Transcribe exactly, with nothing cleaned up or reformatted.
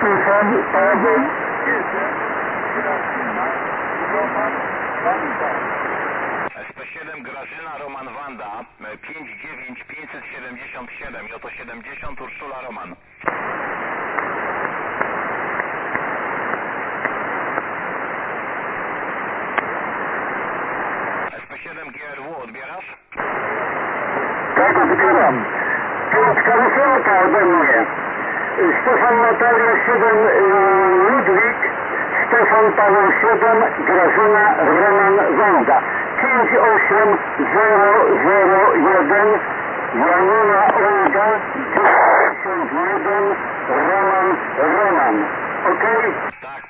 Stefan Paweł. S P siedem Grażyna Roman Wanda pięć dziewięć pięćset siedemdziesiąt siedem J siedemdziesiąt Urszula Roman. S P siedem G R W odbierasz? Tak, odbieram. Piątka ósemka ode mnie. Stefan Natalia siedem Ludwik, Stefan Paweł siedem Grażyna Roman Wanda. pięć osiem zero zero jeden Janina Olga dziewięćdziesiąt jeden Roman Roman. Okej? Tak,